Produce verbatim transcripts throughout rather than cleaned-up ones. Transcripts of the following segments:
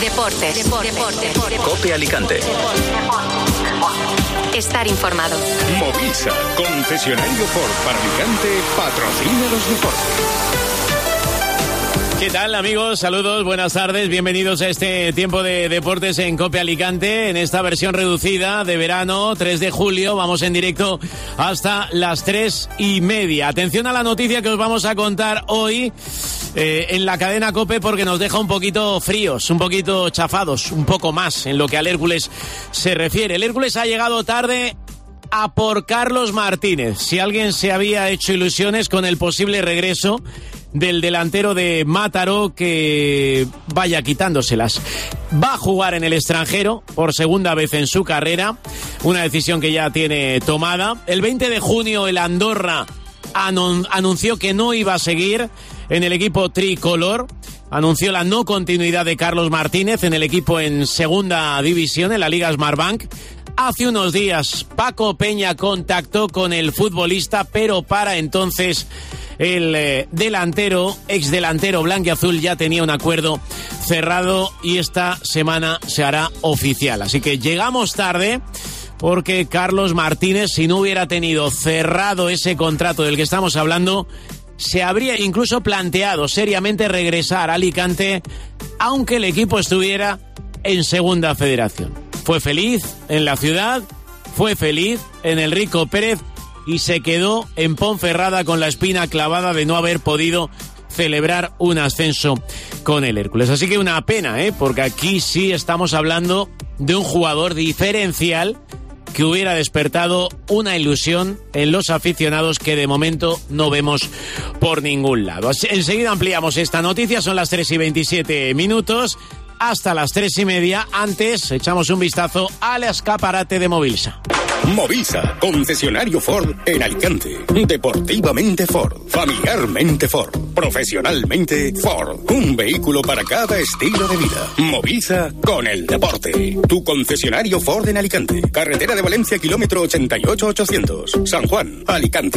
Deportes. Deportes. Deportes. COPE Alicante. Estar informado. Movisa, concesionario Ford para Alicante, patrocina los deportes. ¿Qué tal, amigos? Saludos, buenas tardes, bienvenidos a este tiempo de deportes en COPE Alicante, en esta versión reducida de verano, tres de julio, vamos en directo hasta las tres y media. Atención a la noticia que os vamos a contar hoy eh, en la cadena COPE, porque nos deja un poquito fríos, un poquito chafados, un poco más en lo que al Hércules se refiere. El Hércules ha llegado tarde a por Carlos Martínez. Si alguien se había hecho ilusiones con el posible regreso del delantero de Mataró, que vaya quitándoselas. Va a jugar en el extranjero por segunda vez en su carrera, una decisión que ya tiene tomada. El veinte de junio el Andorra anun- anunció que no iba a seguir en el equipo tricolor. Anunció la no continuidad de Carlos Martínez en el equipo en segunda división, en la Liga Smartbank. Hace unos días Paco Peña contactó con el futbolista, pero para entonces el eh, delantero, ex delantero blanquiazul, ya tenía un acuerdo cerrado y esta semana se hará oficial. Así que llegamos tarde porque Carlos Martínez, si no hubiera tenido cerrado ese contrato del que estamos hablando, se habría incluso planteado seriamente regresar a Alicante, aunque el equipo estuviera en segunda federación. Fue feliz en la ciudad, fue feliz en el Rico Pérez y se quedó en Ponferrada con la espina clavada de no haber podido celebrar un ascenso con el Hércules. Así que una pena, ¿eh? Porque aquí sí estamos hablando de un jugador diferencial que hubiera despertado una ilusión en los aficionados que de momento no vemos por ningún lado. Enseguida ampliamos esta noticia, son las tres y veintisiete minutos. Hasta las tres y media. Antes, echamos un vistazo al escaparate de Movisa. Movisa, concesionario Ford en Alicante. Deportivamente Ford, familiarmente Ford, profesionalmente Ford. Un vehículo para cada estilo de vida. Movisa con el deporte. Tu concesionario Ford en Alicante. Carretera de Valencia, kilómetro ochenta y ocho ochocientos. San Juan, Alicante.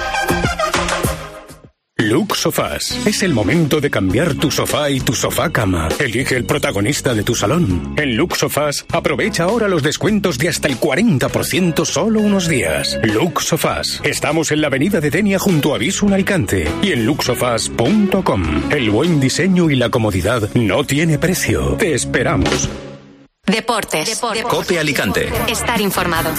Lux Sofás. Es el momento de cambiar tu sofá y tu sofá cama. Elige el protagonista de tu salón. En Lux Sofás, aprovecha ahora los descuentos de hasta el cuarenta por ciento solo unos días. Lux Sofás. Estamos en la avenida de Denia junto a Visun Alicante y en lux sofás punto com. El buen diseño y la comodidad no tiene precio. Te esperamos. Deportes. Deportes. COPE Alicante. Estar informado.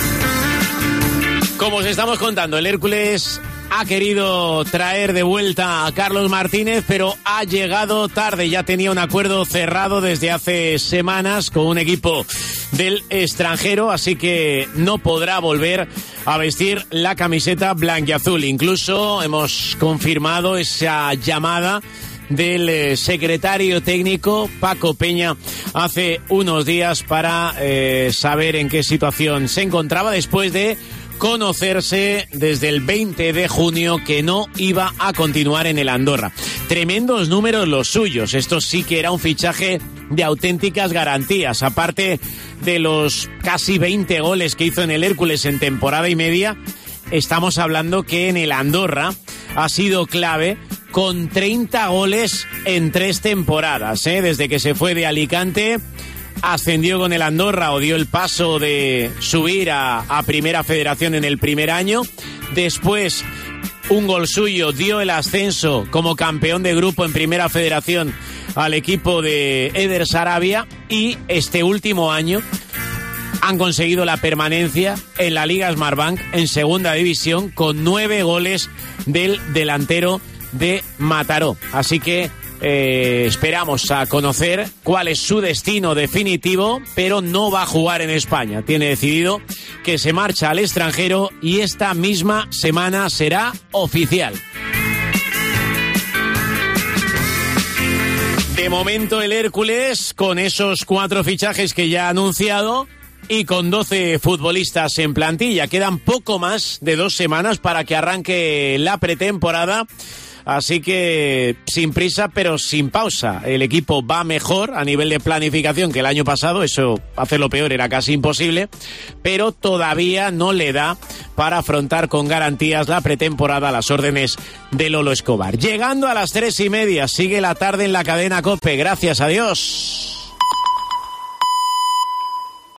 Como os estamos contando, el Hércules ha querido traer de vuelta a Carlos Martínez, pero ha llegado tarde. Ya tenía un acuerdo cerrado desde hace semanas con un equipo del extranjero, así que no podrá volver a vestir la camiseta blanquiazul. Incluso hemos confirmado esa llamada del secretario técnico Paco Peña hace unos días para eh, saber en qué situación se encontraba después de conocerse desde el veinte de junio que no iba a continuar en el Andorra. Tremendos números los suyos. Esto sí que era un fichaje de auténticas garantías. Aparte de los casi veinte goles que hizo en el Hércules en temporada y media, estamos hablando que en el Andorra ha sido clave con treinta goles en tres temporadas, ¿eh? Desde que se fue de Alicante, ascendió con el Andorra o dio el paso de subir a, a Primera Federación en el primer año. Después, un gol suyo dio el ascenso como campeón de grupo en Primera Federación al equipo de Eder Sarabia. Y este último año han conseguido la permanencia en la Liga Smartbank en segunda división con nueve goles del delantero de Mataró. Así que Eh, esperamos a conocer cuál es su destino definitivo, pero no va a jugar en España. Tiene decidido que se marcha al extranjero y esta misma semana será oficial. De momento el Hércules, con esos cuatro fichajes que ya ha anunciado y con doce futbolistas en plantilla, quedan poco más de dos semanas para que arranque la pretemporada. Así que sin prisa, pero sin pausa. El equipo va mejor a nivel de planificación que el año pasado. Eso, hacerlo peor era casi imposible. Pero todavía no le da para afrontar con garantías la pretemporada a las órdenes de Lolo Escobar. Llegando a las tres y media, sigue la tarde en la cadena COPE. Gracias a Dios.